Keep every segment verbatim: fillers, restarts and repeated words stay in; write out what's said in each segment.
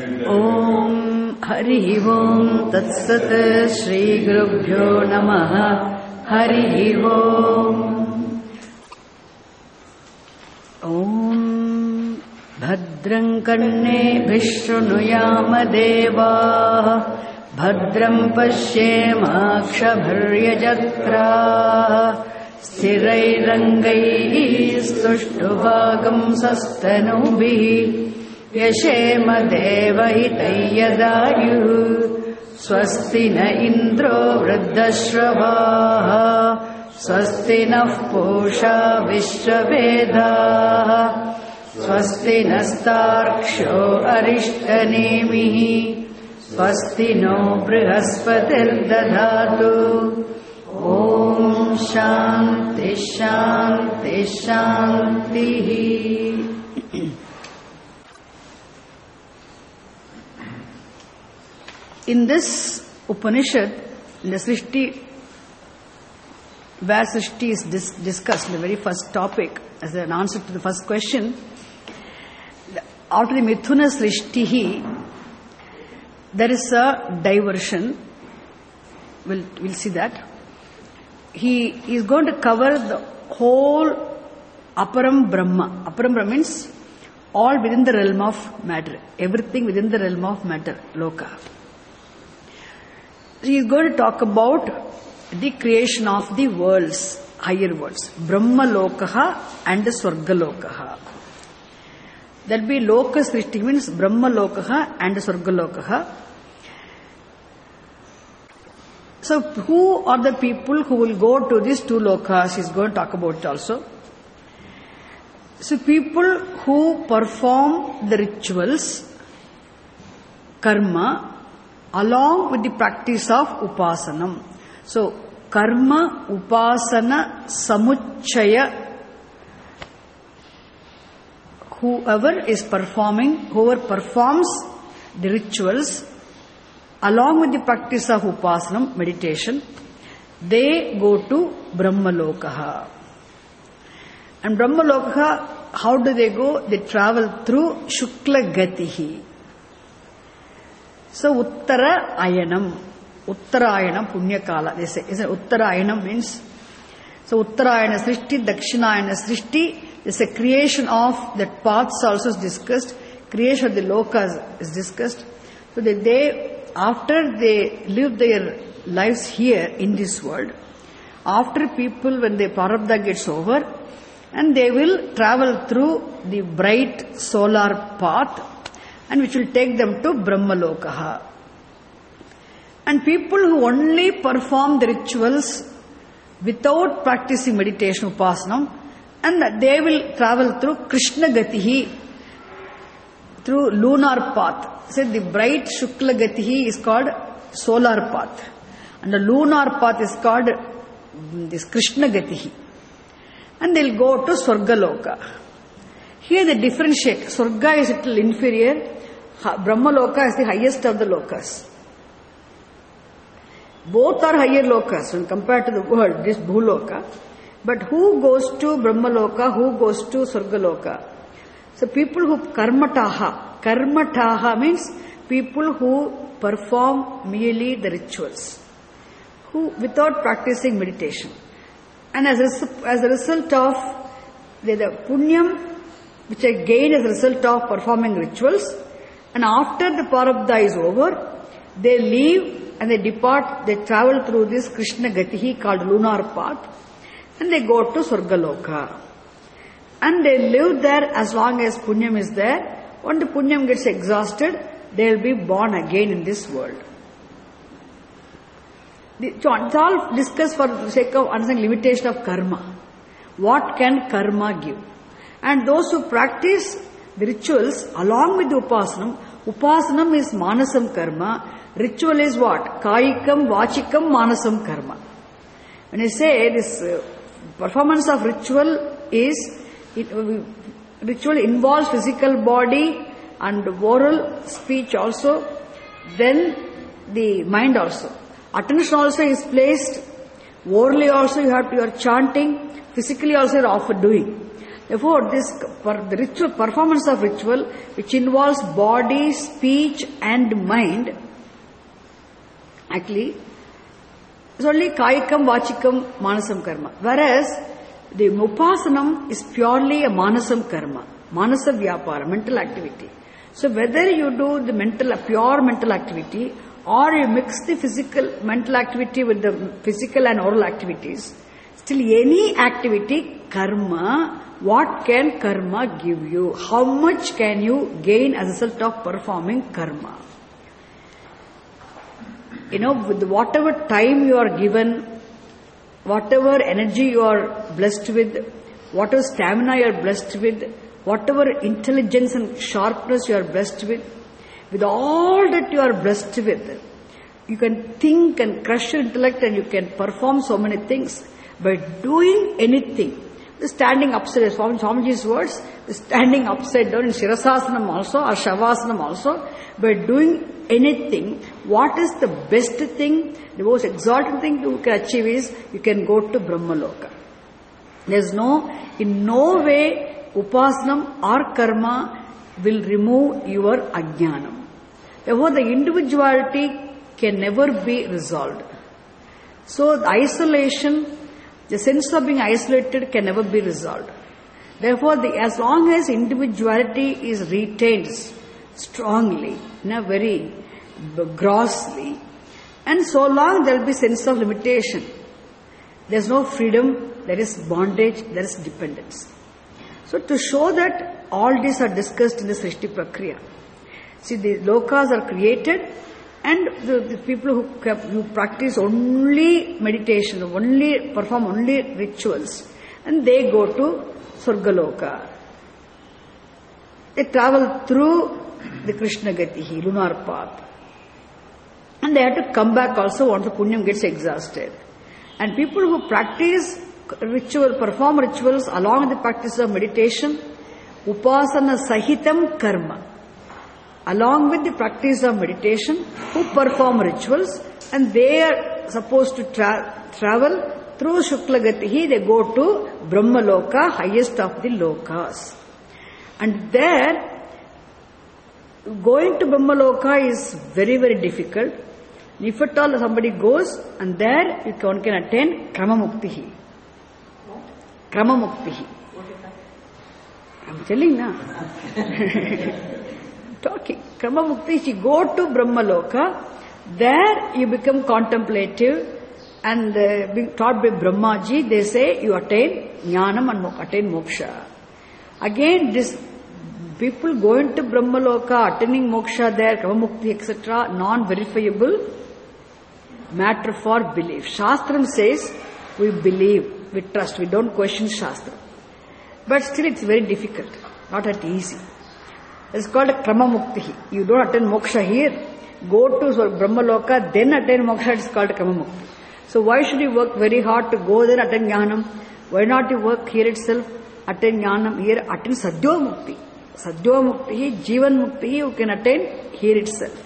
Om Hari Om Tat Sat Shri Gurubhyo Namaha Hari Om Om Bhadram Karne Vishnuyama Deva Bhadram Pashyemakshabharya Jatra Sthirairangai Sushtubhagam Sastanubhi Yashema Devahitayadayu Swasti na Indro Vruddhashravaha Swasti na Pusha Vishwavedaha Swasti nastarksho Arishtanemihi Swasti no Brihaspati'r Dadhatu Om Shanti Shanti Shanti. In this Upanishad, in the Srishti, where Srishti is dis- discussed, the very first topic, as an answer to the first question, after the Mithuna Srishtihi, there is a diversion. We'll, we'll see that. He is going to cover the whole Aparam Brahma. Aparam Brahma means all within the realm of matter. Everything within the realm of matter, Loka. He is going to talk about the creation of the worlds, higher worlds. Brahma Lokaha and the Swarga Lokaha. That will be Loka Srishti means Brahma Lokaha and the Swarga Lokaha. So who are the people who will go to these two lokas? He is going to talk about it also. So people who perform the rituals, karma, along with the practice of upasanam. So karma, upasana, samuchaya, whoever is performing, whoever performs the rituals, along with the practice of upasanam, meditation, they go to Brahmalokaha. And Brahmalokaha, how do they go? They travel through Shukla Gatihi. So Uttara Ayanam, Uttara Ayanam Punyakala, they say. Uttara Ayanam means, so Uttara Ayana Srishti, Dakshina Ayana Srishti, there's a creation of that paths also is discussed, creation of the lokas is discussed. So that they, after they live their lives here in this world, after people, when their prarabdha gets over, and they will travel through the bright solar path, and which will take them to Brahmalokaha. And people who only perform the rituals without practicing meditation, upasanam, and they will travel through Krishna Gatihi, through lunar path. So the bright Shukla Gatihi is called solar path, and the lunar path is called this Krishna Gatihi. And they'll go to Swargaloka. Here they differentiate. Swarga is a little inferior. Brahmaloka is the highest of the lokas. Both are higher lokas when compared to the world, this Bhuloka. But who goes to Brahmaloka, who goes to Swargaloka? So people who karmataha. Karmataha means people who perform merely the rituals, who without practicing meditation. And as a, as a result of the, the punyam, which I gain as a result of performing rituals, and after the prarabdha is over, they leave and they depart, they travel through this Krishna Gatihi called lunar path, and they go to Swargaloka. And they live there as long as punyam is there. When the punyam gets exhausted, they will be born again in this world. It's all discussed for the sake of understanding limitation of karma. What can karma give? And those who practice the rituals along with the upasanam, upasanam is manasam karma, ritual is what? Kayikam, vachikam, manasam karma. When I say this uh, performance of ritual is, it, uh, ritual involves physical body and oral speech also, then the mind also. Attention also is placed, orally also you have to, you are chanting, physically also you are often doing. Therefore, this for the ritual performance of ritual, which involves body, speech, and mind, actually, it's only Kaikam, Vachikam, Manasam karma. Whereas the Upasanam is purely a Manasam karma, Manasa Vyapara, mental activity. So whether you do the mental, pure mental activity, or you mix the physical mental activity with the physical and oral activities, still any activity, karma, what can karma give you? How much can you gain as a result of performing karma? You know, with whatever time you are given, whatever energy you are blessed with, whatever stamina you are blessed with, whatever intelligence and sharpness you are blessed with, with all that you are blessed with, you can think and crush your intellect and you can perform so many things. By doing anything, the standing upside down, Swamiji's words, the standing upside down in Shirasasanam also or Shavasana also, by doing anything, what is the best thing, the most exalted thing you can achieve is you can go to Brahmaloka. There is no, in no way, Upasanam or karma will remove your ajnanam. Therefore, the individuality can never be resolved. So, the isolation, the sense of being isolated can never be resolved. Therefore, the, as long as individuality is retained strongly, in a very grossly, and so long there will be sense of limitation. There is no freedom, there is bondage, there is dependence. So, to show that all these are discussed in the Srishti Prakriya. See, the lokas are created, and the, the people who, who practice only meditation, only perform only rituals, and they go to Swargaloka. They travel through the Krishna Gatihi, lunar path. And they have to come back also once the punyam gets exhausted. And people who practice ritual, perform rituals along with the practice of meditation, upasana sahitam karma, along with the practice of meditation, who perform rituals, and they are supposed to tra- travel through Shukla Gatihi, they go to Brahmaloka, highest of the lokas. And there, going to Brahmaloka is very, very difficult. If at all somebody goes, and there you can, can attain Kramamuktihi. Kramamuktihi. I'm telling now. Talking. Kramamukti, if you go to Brahmaloka, there you become contemplative and uh, being taught by Brahmaji, they say you attain Jnanam and attain Moksha. Again, this people going to Brahmaloka, attaining Moksha there, Kramamukti, et cetera, non-verifiable matter for belief. Shastram says we believe, we trust, we don't question Shastra. But still it's very difficult, not that easy. It's called a Kramamukti. You don't attain moksha here. Go to Brahmaloka, then attain moksha, it's called a Kramamukti. So why should you work very hard to go there, attain Jnanam? Why not you work here itself, attain Jnanam here, attain Sadhya Mukti. Sadhya Mukti, Jivan Mukti, you can attain here itself.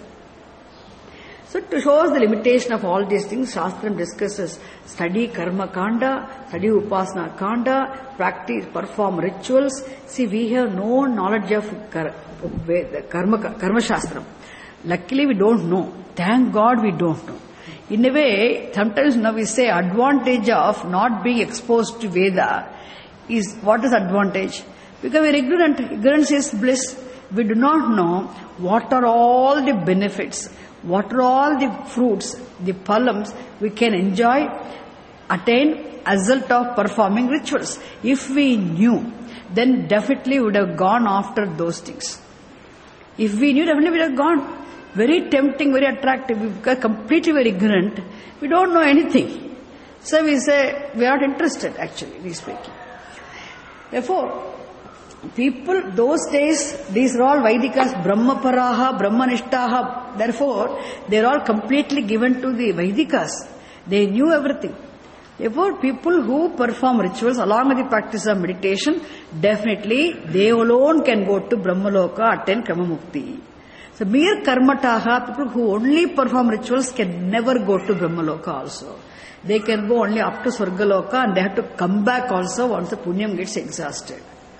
So to show us the limitation of all these things, Shastram discusses study Karma Kanda, study Upasana Kanda, practice, perform rituals. See, we have no knowledge of Karma, karma Shastram. Luckily we don't know. Thank God we don't know. In a way, sometimes now we say advantage of not being exposed to Veda is, what is advantage? Because we are ignorant. Ignorance is bliss. We do not know what are all the benefits, what are all the fruits, the phalams we can enjoy, attain as a result of performing rituals. If we knew, then definitely we would have gone after those things. If we knew, definitely we would have gone. Very tempting, very attractive. We become completely very ignorant. We don't know anything. So we say, we are not interested, actually, we speaking. Therefore, people, those days, these are all Vaidikas, Brahmaparaha, Brahmanishtaha. Therefore, they are all completely given to the Vaidikas. They knew everything. Therefore, people who perform rituals along with the practice of meditation, definitely they alone can go to Brahmaloka, attain Kramamukti. So, mere Karmataha, people who only perform rituals can never go to Brahmaloka also. They can go only up to Swargaloka and they have to come back also once the Punyam gets exhausted.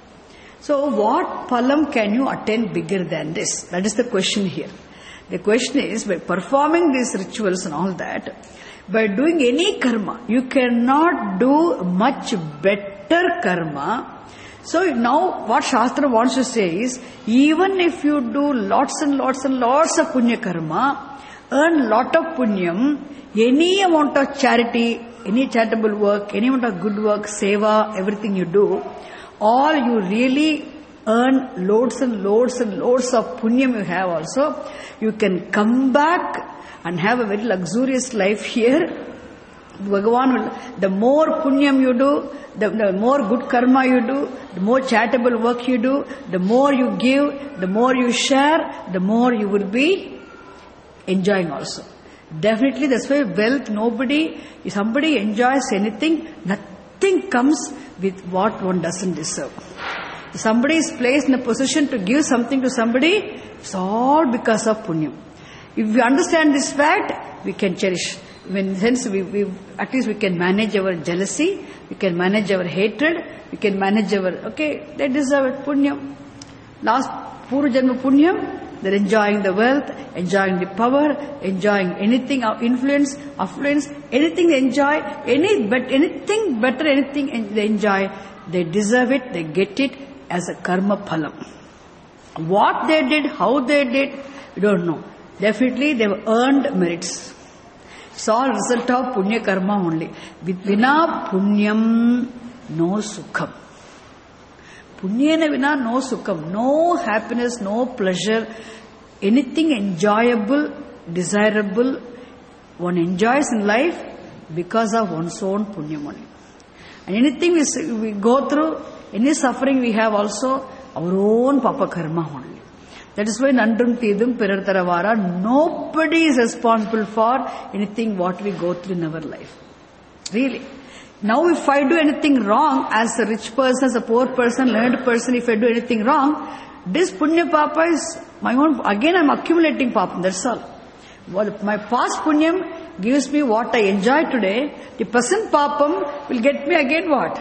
So what phalam can you attain bigger than this? That is the question here. The question is, by performing these rituals and all that, by doing any karma, you cannot do much better karma. So now what Shastra wants to say is, even if you do lots and lots and lots of punya karma, earn lot of punyam, any amount of charity, any charitable work, any amount of good work, seva, everything you do, all you really earn loads and loads and loads of punyam you have also, you can come back and have a very luxurious life here. Bhagavan will, the more punyam you do, the, the more good karma you do, the more charitable work you do, the more you give, the more you share, the more you will be enjoying also. Definitely that's why wealth, nobody, if somebody enjoys anything, nothing comes with what one doesn't deserve. If somebody is placed in a position to give something to somebody, it's all because of punyam. If we understand this fact, we can cherish. When hence we, we at least we can manage our jealousy, we can manage our hatred, we can manage our, okay, they deserve it, punyam. Last Puru Janma punyam, they're enjoying the wealth, enjoying the power, enjoying anything, influence, affluence, anything they enjoy, any but anything better, anything they enjoy, they deserve it, they get it as a karma phalam. What they did, how they did, we don't know. Definitely they have earned merits. It's all result of punya karma only. With vina punyam, no sukham. Punyena vina no sukham. No happiness, no pleasure, anything enjoyable, desirable, one enjoys in life because of one's own punyam only. And anything we, we go through, any suffering we have also, our own papa karma only. That is why Nandrum Tidum Pirar Taravara, nobody is responsible for anything what we go through in our life. Really. Now if I do anything wrong, as a rich person, as a poor person, learned person, if I do anything wrong, this punya papa is my own, again I am accumulating papa, that's all. Well, my past punyam gives me what I enjoy today, the present papam will get me again what?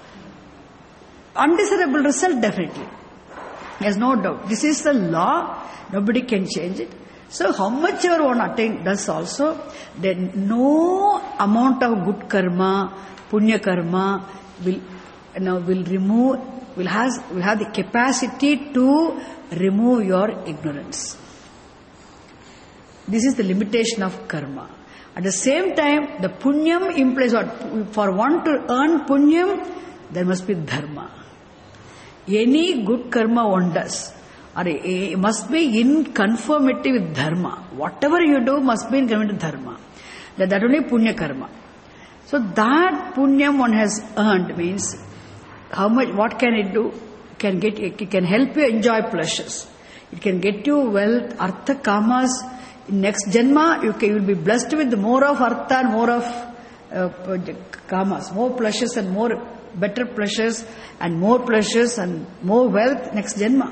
Undesirable result definitely. There's no doubt. This is the law. Nobody can change it. So how much ever one attain does also, then no amount of good karma, punya karma will, you know, will remove, will has will have the capacity to remove your ignorance. This is the limitation of karma. At the same time, the punyam implies what? For one to earn punyam, there must be dharma. Any good karma one does, or it must be in conformity with dharma. Whatever you do must be in conformity with dharma. That, that only punya karma. So that punyam one has earned means how much? What can it do? It can get. It can help you enjoy pleasures. It can get you wealth, artha, kamas. In next janma, you, can, you will be blessed with more of artha and more of uh, kamas, more pleasures and more better pleasures and more pleasures and more wealth next janma.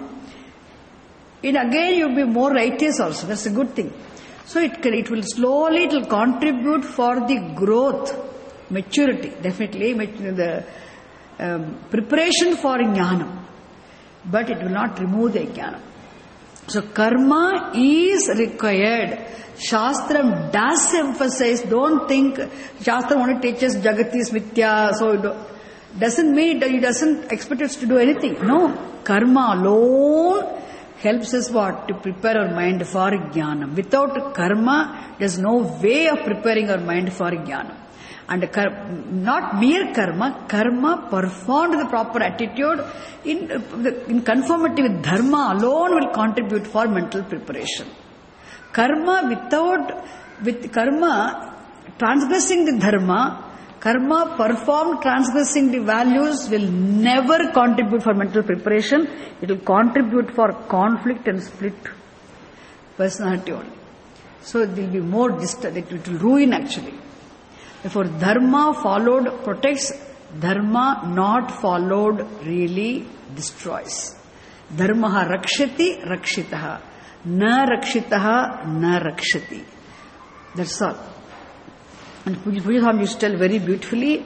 And again you will be more righteous also. That's a good thing. So it can, it will slowly, it will contribute for the growth, maturity, definitely, the um, preparation for jnanam. But it will not remove the jnanam. So karma is required. Shastram does emphasize, don't think Shastram only teaches Jagat is Mithya, so it doesn't mean that it doesn't expect us to do anything. No, karma alone helps us what? To prepare our mind for jnanam. Without karma, there's no way of preparing our mind for jnanam. And kar- not mere karma, karma performed the proper attitude in, in conformity with dharma alone will contribute for mental preparation. Karma without, with karma transgressing the dharma, karma performed transgressing the values will never contribute for mental preparation. It will contribute for conflict and split personality only. So it will be more distant, it will ruin actually. Therefore dharma followed protects, dharma not followed really destroys. Dharmaha rakshati rakshitaha, na rakshitaha na rakshati. That's all. And Pujaswami used to tell very beautifully,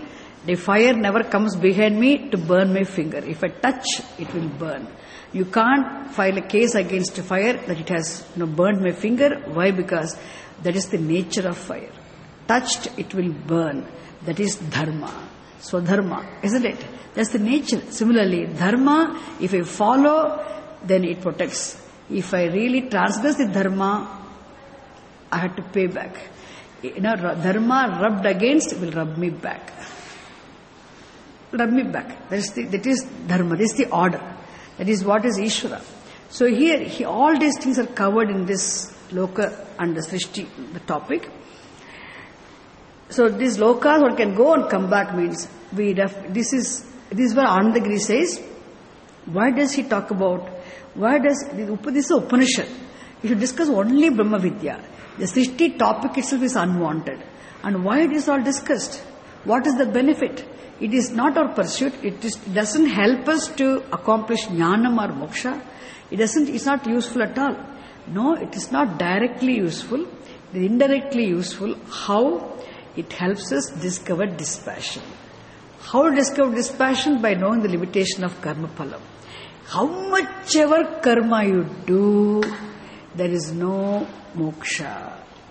The fire never comes behind me to burn my finger. If I touch, it will burn. You can't file a case against fire that it has you know, burned my finger. Why? Because that is the nature of fire. Touched, it will burn. That is dharma. Swadharma, isn't it? That's the nature. Similarly, dharma, if I follow, then it protects. If I really transgress the dharma, I have to pay back. You know, dharma rubbed against will rub me back. Rub me back. That is, the, that is dharma. This is the order. That is what is Ishvara. So here, he, all these things are covered in this loka and the srishti, the topic. So these lokas, one can go and come back means, we def- this is, this is what Anandagiri says. Why does he talk about, why does, this is Upanishad. You should discuss only Brahma Vidya. The srishti topic itself is unwanted. And why it is all discussed? What is the benefit? It is not our pursuit. It, is, it doesn't help us to accomplish jnanam or moksha. It doesn't, it's not useful at all. No, it is not directly useful. It is indirectly useful. How? It helps us discover dispassion. How to discover dispassion? By knowing the limitation of karma phalam. How much ever karma you do, there is no moksha.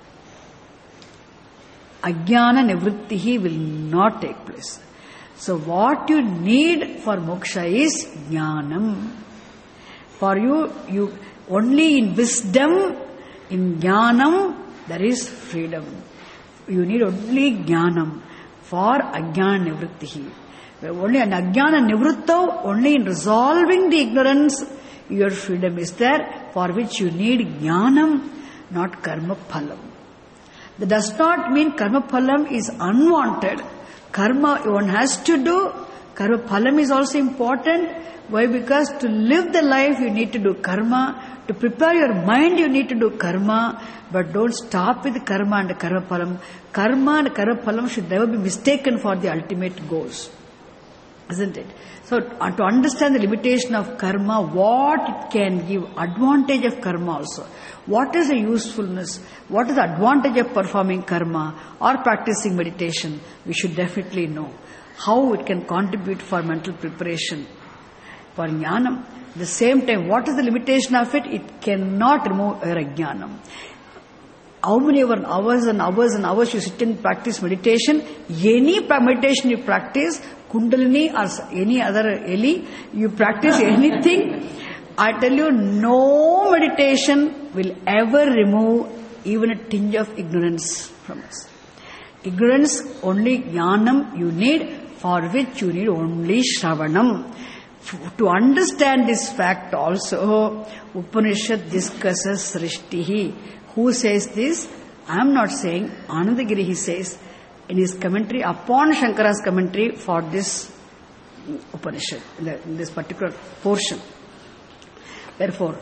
Ajnana nivrittihi will not take place. So what you need for moksha is jnanam. For you, you only in wisdom, in jnanam, there is freedom. You need only jnanam for ajnana nivrittihi. Only an ajnana nivritta, only in resolving the ignorance, your freedom is there, for which you need jnanam, not karma phalam. That does not mean karma phalam is unwanted. Karma one has to do. Karma phalam is also important. Why? Because to live the life you need to do karma. To prepare your mind you need to do karma. But don't stop with karma and karma phalam. Karma and karma phalam should never be mistaken for the ultimate goals. Isn't it? So uh, to understand the limitation of karma, what it can give, advantage of karma also. What is the usefulness? What is the advantage of performing karma or practicing meditation? We should definitely know. How it can contribute for mental preparation, for jnanam. At the same time, what is the limitation of it? It cannot remove your ajnanam. How many hours and hours and hours you sit and practice meditation? Any meditation you practice, Kundalini or any other Eli, you practice anything, I tell you, no meditation will ever remove even a tinge of ignorance from us. Ignorance, only jnanam you need, for which you need only shravanam. To understand this fact also, Upanishad discusses srishtihi. Who says this? I am not saying. Anandagiri he says in his commentary upon Shankara's commentary for this Upanishad, in this particular portion. Therefore,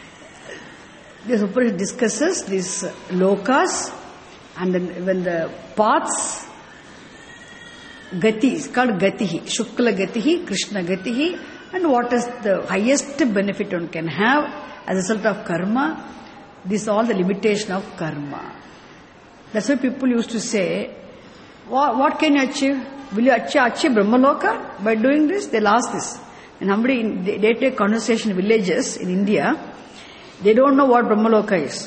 this Upanishad discusses these lokas, and then when the paths, gati is called gatihi, Shukla gatihi, Krishna gatihi, and what is the highest benefit one can have as a result of karma. This is all the limitation of karma. That's why people used to say, what, what can you achieve? Will you achieve, achieve Brahmaloka by doing this? They'll ask this. And somebody in day-to-day conversation in villages in India, they don't know what Brahmaloka is.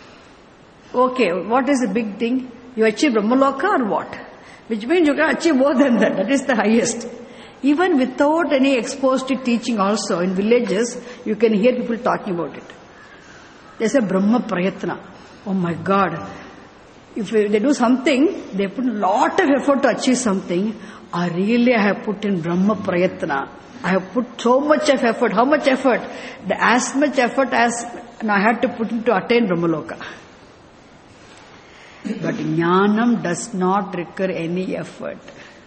Okay, what is the big thing? You achieve Brahmaloka or what? Which means you can achieve more than that. That is the highest. Even without any exposed to teaching also, in villages, you can hear people talking about it. They say Brahma Prayatna. Oh my God. If they do something, they put a lot of effort to achieve something. I really have put in Brahma Prayatna. I have put so much of effort. How much effort? The, as much effort as I had to put in to attain Brahmaloka. But jnanam does not require any effort.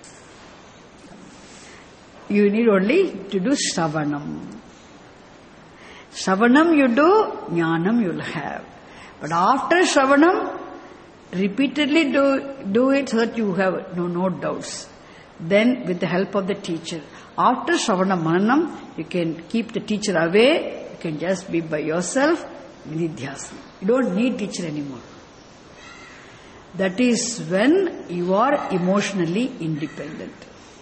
You need only to do shravanam. Shravanam you do, jnanam you will have. But after shravanam, repeatedly do, do it so that you have no, no doubts. Then with the help of the teacher. After shravana mananam, you can keep the teacher away. You can just be by yourself. Nidhyasana. You don't need teacher anymore. That is when you are emotionally independent.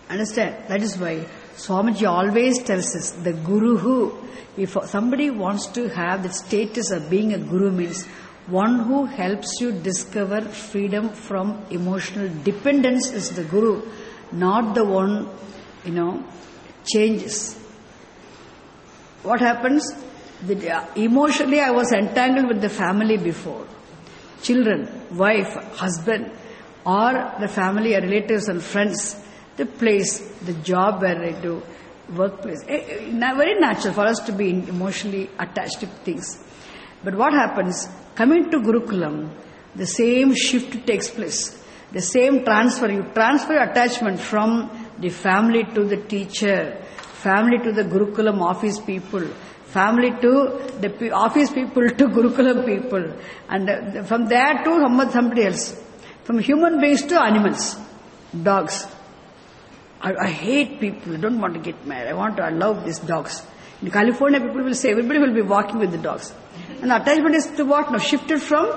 Understand? That is why Swamiji always tells us, the Guru who, if somebody wants to have the status of being a Guru, means one who helps you discover freedom from emotional dependence is the Guru, not the one, you know, changes. What happens? The, emotionally I was entangled with the family before. Children, wife, husband, or the family or relatives and friends, the place, the job where I do, workplace. Very natural for us to be emotionally attached to things. But what happens? Coming to Gurukulam, the same shift takes place. The same transfer. You transfer your attachment from the family to the teacher, family to the Gurukulam office people, family to the office people to Gurukulam people, and from there to somebody else. From human beings to animals, dogs. I, I hate people. I don't want to get mad. I want to, I love these dogs. In California, people will say, everybody will be walking with the dogs. And the attachment is to what? Now shifted from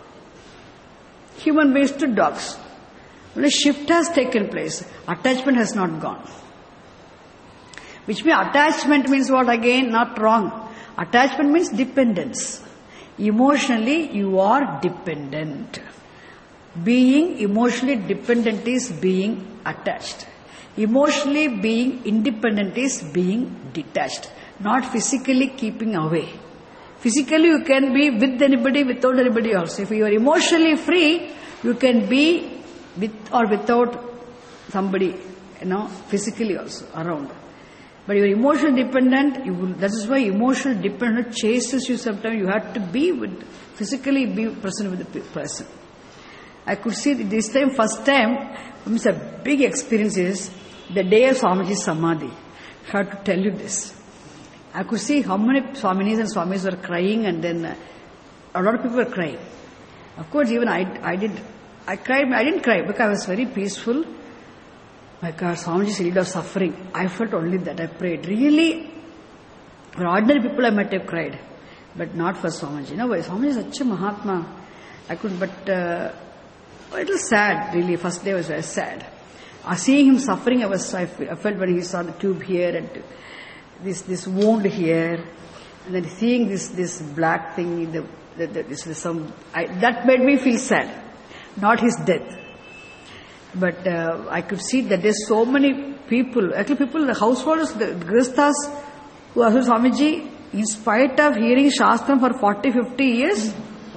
human beings to dogs. When a shift has taken place, attachment has not gone. Which means attachment means what again? Not wrong. Attachment means dependence. Emotionally, you are dependent. Being emotionally dependent is being attached. Emotionally being independent is being detached. Not physically keeping away. Physically you can be with anybody, without anybody also. If you are emotionally free, you can be with or without somebody, you know, physically also around. But you are emotionally dependent, you will, that is why emotional dependent chases you sometimes. You have to be with, physically be present with the person. I could see this time, first time, it's a big experience is the day of Swamiji's Samadhi. I have to tell you this. I could see how many Swaminis and Swamis were crying, and then uh, a lot of people were crying. Of course, even I, I did, I cried, I didn't cry because I was very peaceful. My God, Swamiji's lead of suffering. I felt only that. I prayed. Really, for ordinary people I might have cried, but not for Swamiji. No, Swamiji is such a Mahatma. I couldn't, but uh, it was sad, really. First day was very sad. Uh, seeing him suffering, I was, I felt when he saw the tube here and this this wound here, and then seeing this this black thing, the, the, the this is some I, that made me feel sad. Not his death, but uh, I could see that there's so many people, actually people, the householders, the Grihasthas who are with Swamiji, in spite of hearing Shastram for forty, fifty years.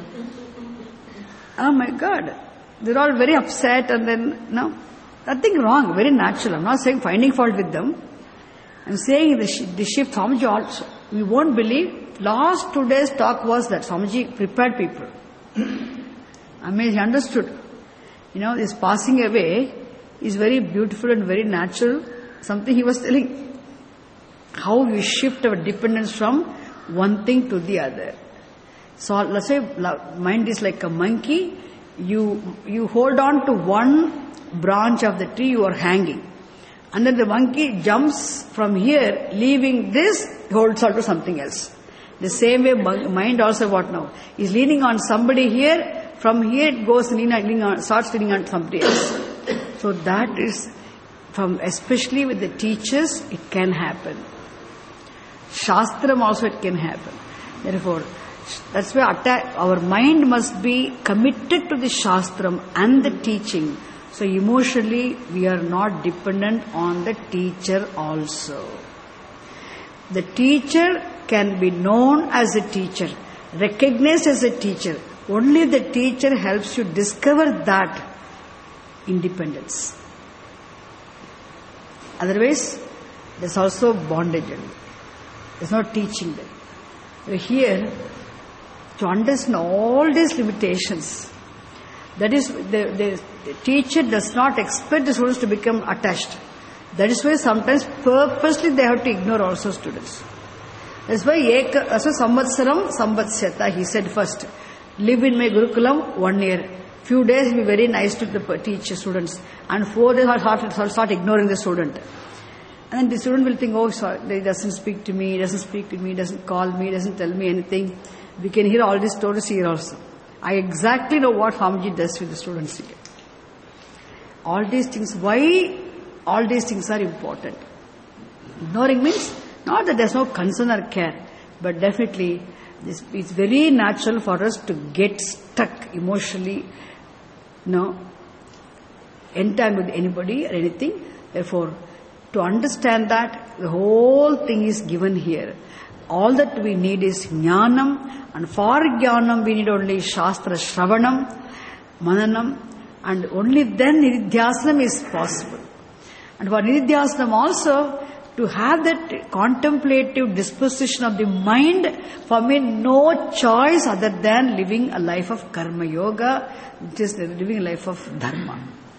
Oh my God. They're all very upset, and then, no, nothing wrong, very natural. I'm not saying finding fault with them. I'm saying the, sh- the shift, Swamiji also. We won't believe, last two days talk was that Swamiji prepared people. I mean, he understood. You know, this passing away is very beautiful and very natural. Something he was telling. How we shift our dependence from one thing to the other. So, let's say, mind is like a monkey. You you hold on to one branch of the tree, you are hanging. And then the monkey jumps from here, leaving this, holds on to something else. The same way mind also what now? Is leaning on somebody here, from here it goes leaning on, starts leaning on somebody else. So that is, from especially with the teachers, it can happen. Shastram also it can happen. Therefore, that's why atta- our mind must be committed to the Shastram and the teaching. So emotionally, we are not dependent on the teacher also. The teacher can be known as a teacher, recognized as a teacher. Only the teacher helps you discover that independence. Otherwise, there's also bondage. There's no teaching them. So here, to understand all these limitations, that is, the, the, the teacher does not expect the students to become attached. That is why sometimes purposely they have to ignore also students. That's why Eka, that's why Samvatsaram Samvatsyata, he said first. Live in my Gurukulam one year. Few days be very nice to the teacher students. And four days I'll start, I'll start ignoring the student. And then the student will think, oh, sorry, he doesn't speak to me, he doesn't speak to me, he doesn't call me, he doesn't tell me anything. We can hear all these stories here also. I exactly know what Swamiji does with the students here. All these things, why All these things are important. Ignoring means not that there's no concern or care, but definitely this, it's very natural for us to get stuck emotionally, you know, entangled with anybody or anything. Therefore, to understand that, the whole thing is given here. All that we need is jnanam, and for jnanam we need only shastra shravanam, mananam, and only then nididhyasanam is possible. And for nididhyasanam also, to have that contemplative disposition of the mind, for me no choice other than living a life of karma yoga, which is living a life of dharma.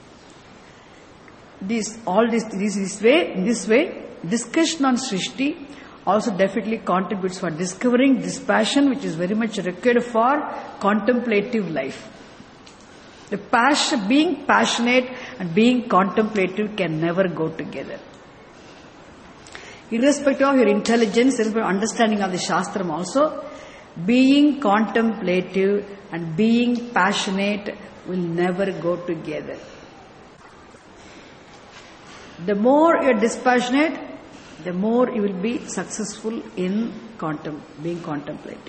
This, all this, this, this way, in this way, discussion on Srishti also definitely contributes for discovering this passion which is very much required for contemplative life. The passion, being passionate and being contemplative can never go together. Irrespective of your intelligence, irrespective of understanding of the Shastram also, being contemplative and being passionate will never go together. The more you are dispassionate, the more you will be successful in contem- being contemplative.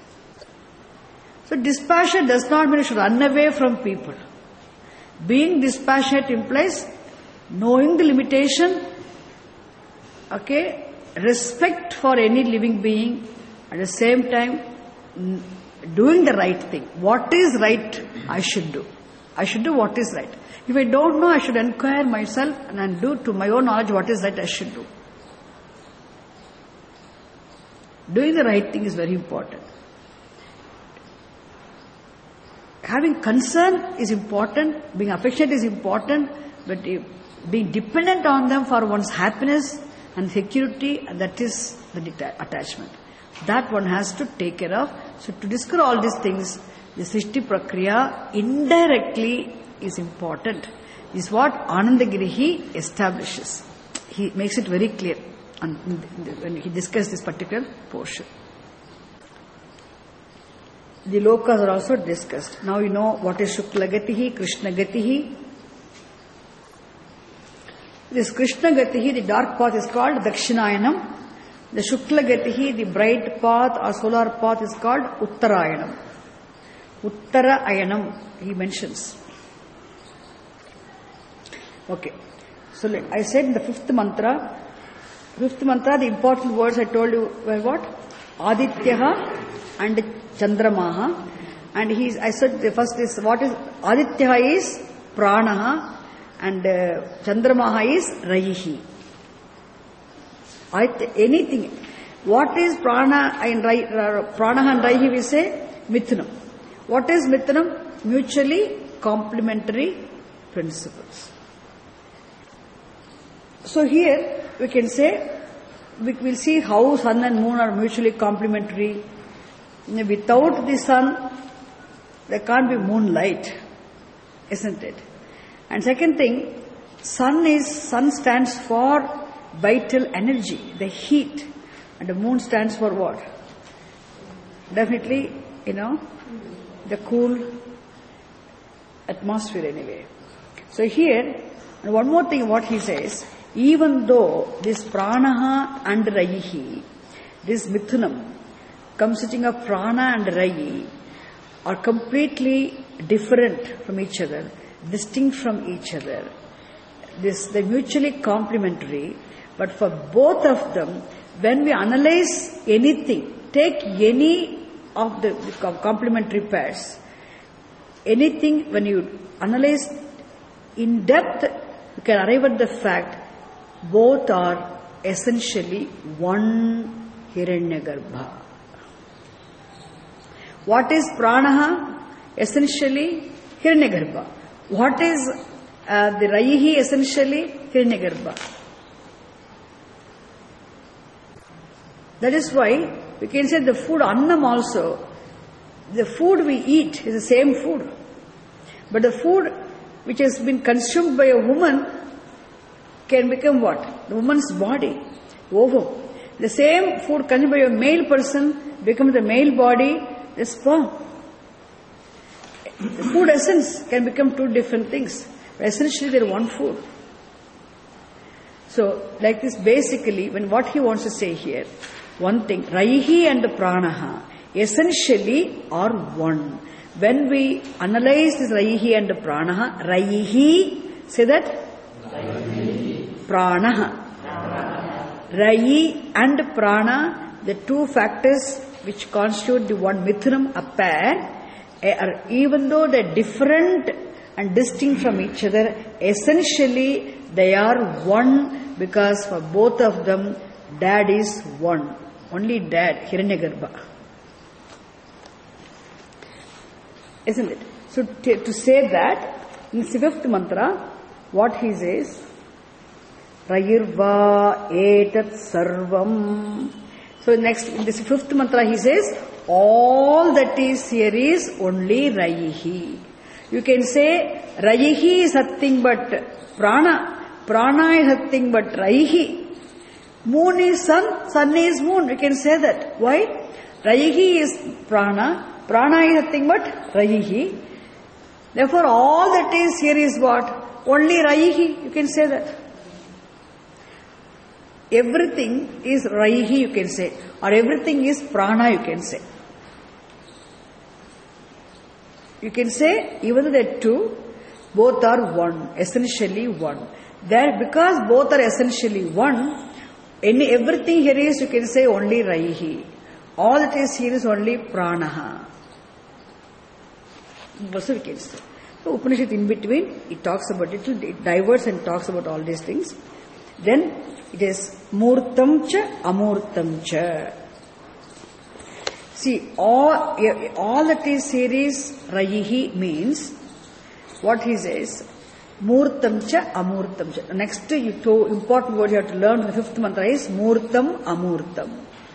So dispassion does not mean you should run away from people. Being dispassionate implies knowing the limitation, okay, respect for any living being, at the same time doing the right thing. What is right, I should do. I should do what is right. If I don't know, I should inquire myself and do to my own knowledge what is right I should do. Doing the right thing is very important. Having concern is important, being affectionate is important, but being dependent on them for one's happiness and security, that is the deta- attachment. That one has to take care of. So to discover all these things, the Srishti Prakriya indirectly is important. This is what Anandagiri establishes. He makes it very clear when he discusses this particular portion. The lokas are also discussed. Now you know what is Shukla Gatihi, Krishna Gatihi. This Krishna Gatihi, the dark path, is called Dakshinayanam. The Shukla Gatihi, the bright path or solar path, is called Uttarayanam. Uttara Ayanam, he mentions. Okay. So I said in the fifth mantra, fifth mantra, the important words I told you were what? Adityaha and Chandramaha. And he, I said the first is, what is, Adityaha is Pranaha and uh, Chandramaha is Raihi. Anything. What is Prana and Rai, Pranaha and Raihi we say? Mithunam. What is Mithunam? Mutually complementary principles. So here we can say, we will see how sun and moon are mutually complementary. Without the sun, there can't be moonlight, isn't it? And second thing, sun is, sun stands for vital energy, the heat. And the moon stands for what? Definitely, you know, the cool atmosphere anyway. So here, and one more thing what he says, even though this Pranaha and Raihi, this Mithunam, consisting of Prana and Raihi, are completely different from each other, distinct from each other. This, they're mutually complementary, but for both of them, when we analyze anything, take any of the complementary pairs, anything, when you analyze in depth, you can arrive at the fact both are essentially one Hiranyagarbha. What is Pranaha? Essentially Hiranyagarbha. What is uh, the Raihi? Essentially Hiranyagarbha. That is why we can say the food Annam also, the food we eat is the same food. But the food which has been consumed by a woman can become what? The woman's body, ovum. The same food consumed by a male person becomes the male body, the sperm. The food essence can become two different things, but essentially they are one food. So, like this, basically, when what he wants to say here, one thing, Raihi and Pranaha essentially are one. When we analyze this Raihi and Pranaha, Raihi, say that? Raihi. Pranaha. Rai and Prana, the two factors which constitute the one Mithunam, a pair, are, even though they are different and distinct from each other, essentially they are one, because for both of them, dad is one. Only dad, Hiranyagarbha. Isn't it? So to, to say that, in the fifth mantra, what he says, Rayirva etat sarvam. So next, in this fifth mantra he says, all that is here is only Raihi. You can say, Raihi is nothing but Prana. Prana is nothing but Raihi. Moon is sun, sun is moon. You can say that. Why? Raihi is Prana. Prana is nothing but Raihi. Therefore, all that is here is what? Only Raihi. You can say that. Everything is Raihi, you can say. Or everything is Prana, you can say. You can say, even though they are two, both are one, essentially one. There, because both are essentially one, any everything here is, you can say, only Raihi. All that is here is only Pranaha. Also we can say. So Upanishad in between, it talks about it, it diverts and talks about all these things. Then it is Murtam cha Amurtam cha. See, all, all that is here is Raihi means, what he says, Murtam cha Amurtam cha. Next you to, important word you have to learn in the fifth mantra is Murtam Amurtam.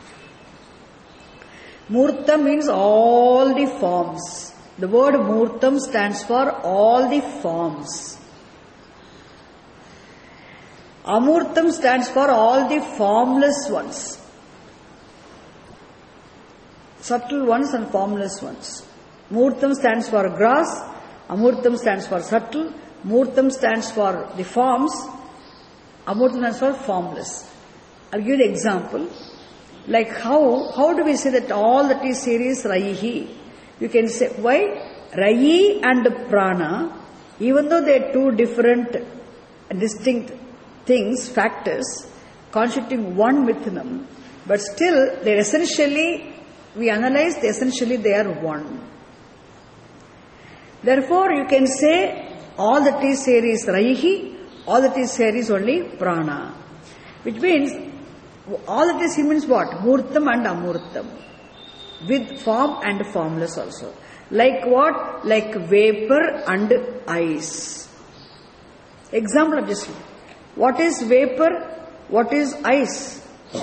Murtam means all the forms. The word Murtam stands for all the forms. Amurtam stands for all the formless ones. Subtle ones and formless ones. Murtam stands for grass. Amurtam stands for subtle. Murtam stands for the forms. Amurtam stands for formless. I'll give you an example. Like how, how do we say that all that is here is Raihi? You can say, why? Rai and Prana, even though they are two different, distinct things, factors, constituting one Mithunam, but still they are essentially, we analyze, they essentially they are one. Therefore, you can say, all that is here is Raihi, all that is here is only Prana. Which means, all that is here means what? Murtam and Amurtam. With form and formless also. Like what? Like vapor and ice. Example of this. What is vapor? What is ice?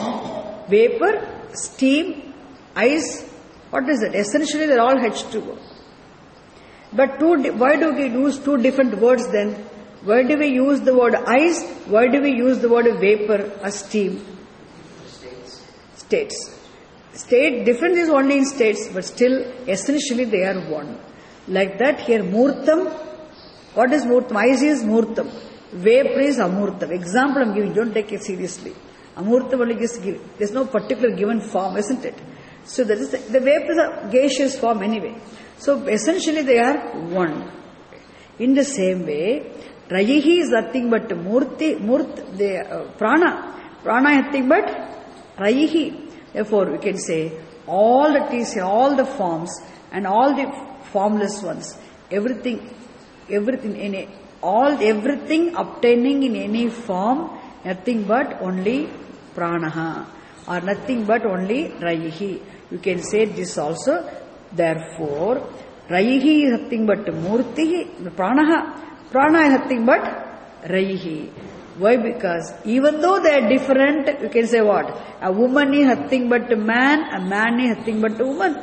Vapor, steam, ice. What is it? Essentially they are all H two O. But two, why do we use two different words then? Why do we use the word ice? Why do we use the word vapor or steam? States. States. State, difference is only in states, but still, essentially they are one. Like that, here Murtam, what is Murtam? Ice is Murtam. Vapor is Amurtam. Example I am giving, don't take it seriously. Amurtam only is given. There is no particular given form, isn't it? So that is the, the vapor is a gaseous form anyway. So essentially they are one. In the same way, Raihi is nothing but Murti, Murt, the uh, Prana. Prana is nothing but Raihi. Therefore, we can say all that is here, all the forms and all the formless ones, everything, everything in a, all everything obtaining in any form, nothing but only Pranaha or nothing but only Raihi. You can say this also. Therefore, Raihi is nothing but Murti, Pranaha. Prana is nothing but Raihi. Why? Because even though they are different, you can say what? A woman is nothing but a man, a man is nothing but a woman.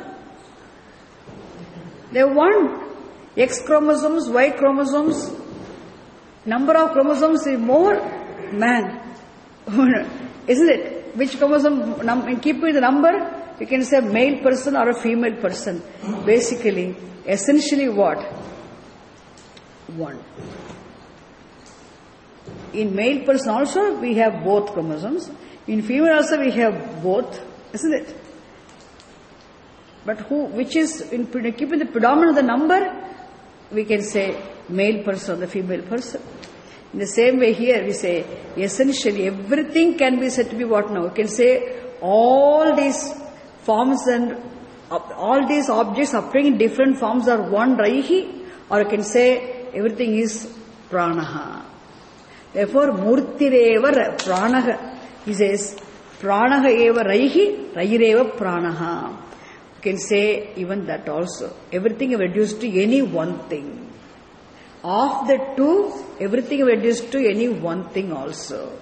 They are one. X chromosomes, Y chromosomes, number of chromosomes is more man. Isn't it? Which chromosome, num, keep with the number, you can say male person or a female person. Basically, essentially what? One. in male person also we have both chromosomes. In female also we have both, isn't it? But who, which is, in keeping the predominant of the number, we can say male person or the female person. In the same way here we say, essentially everything can be said to be what now? We can say all these forms and all these objects appearing in different forms are one Raihi, or you can say everything is Pranaha. Therefore, Murtireva Pranaha, he says, Pranaha eva Raihi, Raireva Pranaha. You can say even that also. Everything is reduced to any one thing. Of the two, everything is reduced to any one thing also.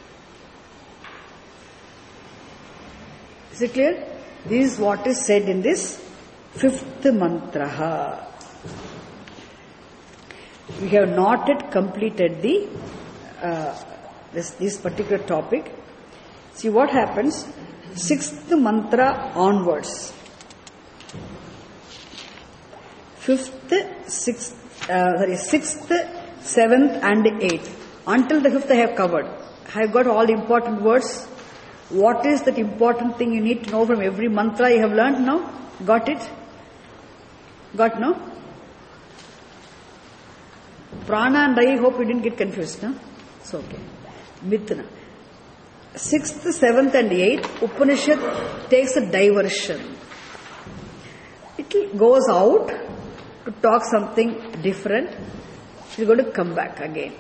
Is it clear? This is what is said in this fifth mantra. We have not yet completed the uh, this, this particular topic. See what happens. Sixth mantra onwards. Fifth, sixth, uh, sorry, sixth, seventh, and eighth. Until the fifth I have covered. I have got all the important words. What is that important thing you need to know from every mantra you have learned now? Got it? Got no? Prana and I hope you didn't get confused, no? It's okay. Mithuna. Sixth, seventh, and eighth, Upanishad takes a diversion. It goes out to talk something different. It's going to come back again.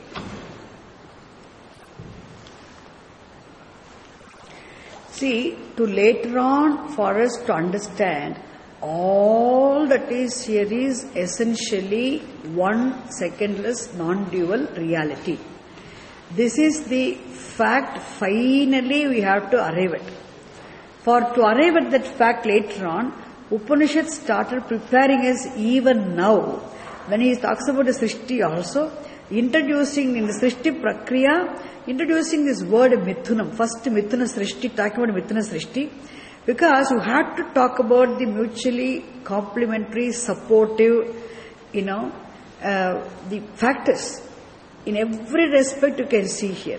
See, to later on for us to understand, all that is here is essentially one secondless non-dual reality. This is the fact finally we have to arrive at. For to arrive at that fact later on, Upanishad started preparing us even now. When he talks about the Srishti also, introducing in the Srishti Prakriya, introducing this word Mithunam. First Mithuna Srishti, talking about Mithuna Srishti, because you have to talk about the mutually complementary, supportive, you know, uh, the factors. In every respect you can see here.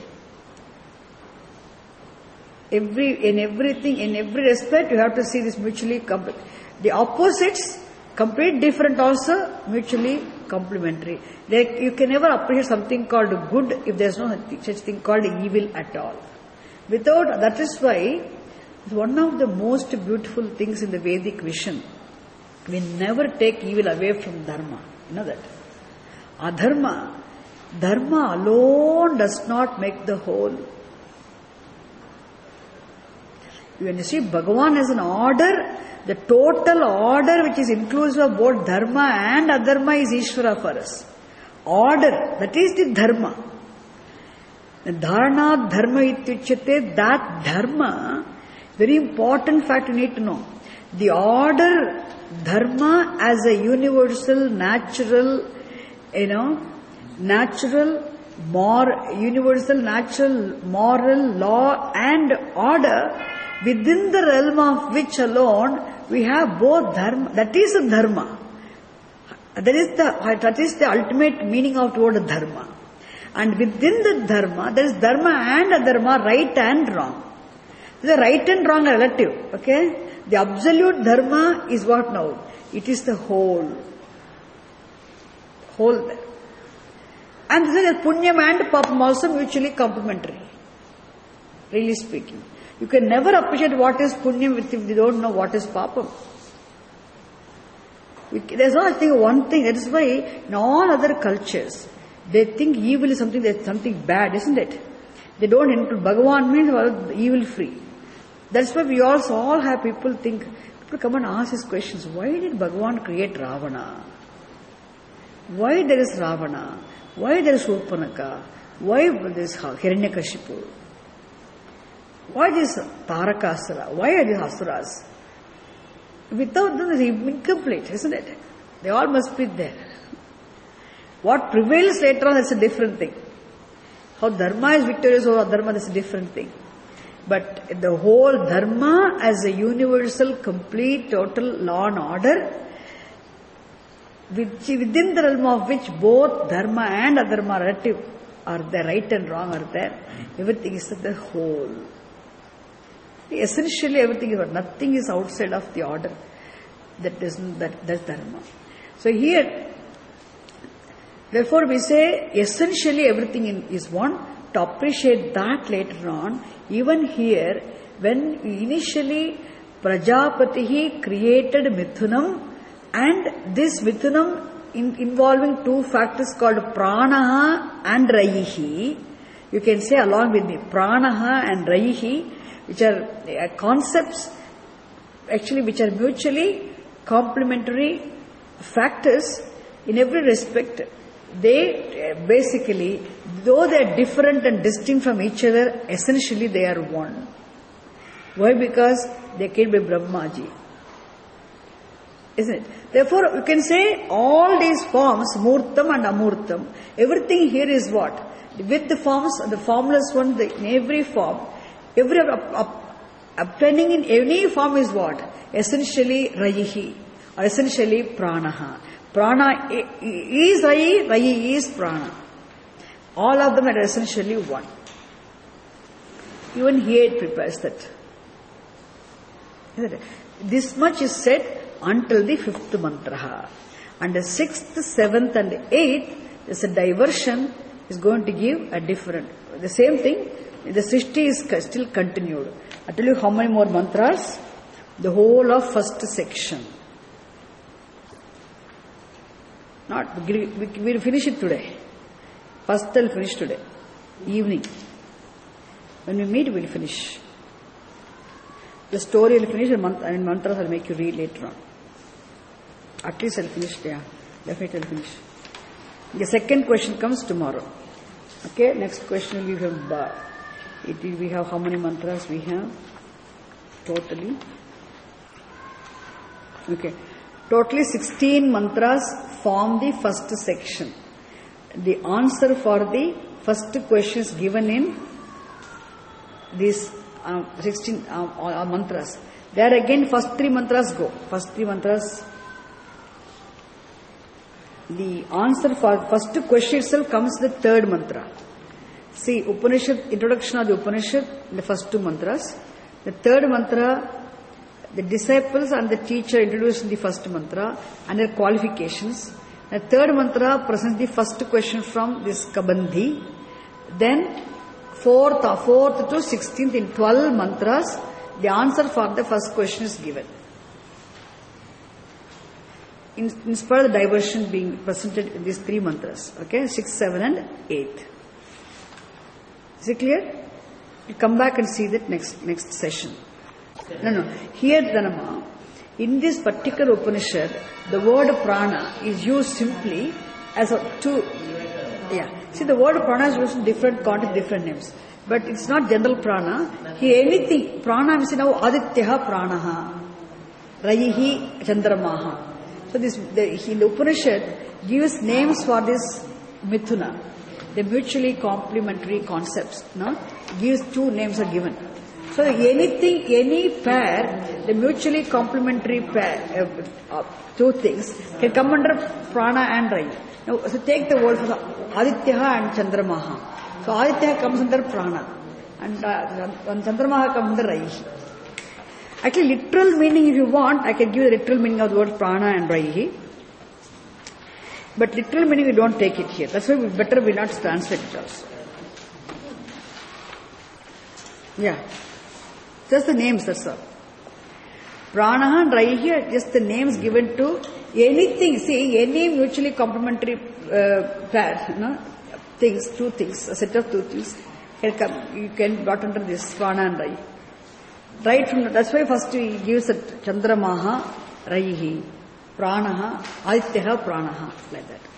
Every, in everything, in every respect you have to see this mutually complementary. The opposites, complete different also, mutually complementary. Like you can never appreciate something called good if there is no such thing called evil at all. Without, that is why one of the most beautiful things in the Vedic vision, we never take evil away from dharma. You know that? Adharma, dharma alone does not make the whole. When you see Bhagavan as an order, the total order which is inclusive of both dharma and adharma is Ishvara for us. Order, that is the dharma. The dharana dharma ityuchyate, that dharma, very important fact you need to know. The order, dharma as a universal, natural, you know, natural, more, universal, natural, moral, law and order, within the realm of which alone we have both dharma. That is a dharma. That is the, that is the ultimate meaning of the word dharma. And within the dharma, there is dharma and adharma, right and wrong. The right and wrong are relative. Okay? The absolute dharma is what now? It is the whole. Whole. And this is punyam and papam also mutually complementary. Really speaking. You can never appreciate what is punyam if you don't know what is papam. There's not, I think, one thing. That is why in all other cultures, they think evil is something that's something bad, isn't it? They don't include Bhagavan means well, evil free. That's why we also all have people think, people come and ask these questions. Why did Bhagavan create Ravana? Why there is Ravana? Why there is Surpanaka? Why there is Hiranyakashipu? Why this Tarakasura? Why are these Asuras? Without them, it's incomplete, isn't it? They all must be there. What prevails later on, that's a different thing. How dharma is victorious over dharma, that's a different thing. But the whole dharma as a universal, complete, total law and order, which within the realm of which both dharma and adharma are relative, are there, right and wrong are there. Everything is the whole. Essentially everything is, nothing is outside of the order. That isn't, that, that's dharma. So here, therefore we say essentially everything in, is one. To appreciate that later on, even here, when initially Prajapati created Mithunam, and this Mithunam in, involving two factors called Pranaha and Raihi, you can say along with me, Pranaha and Raihi, which are uh, concepts actually which are mutually complementary factors in every respect. They uh, basically, though they are different and distinct from each other, essentially they are one. Why? Because they came by Brahmaji. Isn't it? Therefore, you can say all these forms, Murtam and Amurtam, everything here is what? With the forms, the formless one, the, in every form, every up, up, obtaining in any form is what? Essentially Raihi, or essentially Pranaha. Prana is Rai, Rai is Prana. All of them are essentially one. Even here it prepares that. This much is said until the fifth mantra. And the sixth, seventh and eighth, there's a diversion, is going to give a different. The same thing, the Srishti is still continued. I tell you how many more mantras? The whole of first section. Not, we will finish it today. First I'll finish today. Evening. When we meet, we'll finish. The story will finish and mantras I'll make you read later on. At least I'll finish, yeah. Definitely I'll finish. The second question comes tomorrow. Okay, next question will be from Ba. It will, we have how many mantras we have? Totally. Okay. Totally sixteen mantras form the first section. The answer for the first question is given in these um, sixteen um, uh, mantras. There again, first three mantras go. First three mantras. The answer for first question itself comes the third mantra. See, Upanishad, introduction of the Upanishad, the first two mantras. The third mantra, the disciples and the teacher introduced in the first mantra and their qualifications. The third mantra presents the first question from this Kabandhi. Then fourth, fourth to sixteenth in twelve mantras, the answer for the first question is given. In, in spite of the diversion being presented in these three mantras. Okay, six, seven and eight. Is it clear? You come back and see that next next session. No, no. Here, Dhanama, in this particular Upanishad, the word prana is used simply as a two. Yeah. See, the word prana is used in different context, different names. But it's not general prana. Here, anything. Prana means now adityaha pranaha. Raihi chandramaha. So this, the, in the Upanishad gives names for this mithuna. The mutually complementary concepts. No? Gives two names are given. So anything, any pair, the mutually complementary pair, uh, uh, two things, can come under prana and rai. Now, so take the word for the Adityaha and Chandramaha. So Adityaha comes under prana and, uh, and Chandramaha comes under raihi. Actually, literal meaning, if you want, I can give the literal meaning of the word prana and raihi. But literal meaning, we don't take it here. That's why we better we not translate it also. Yeah. Just the names, that's all. Prana and Raihi are just the names given to anything. See, any mutually complementary uh, pair, you know, things, two things, a set of two things, can come, you can got under this Prana and Raihi. Right from that's why first he gives it Chandramaha, Raihi, Pranaha, Adityaha, Pranaha, like that.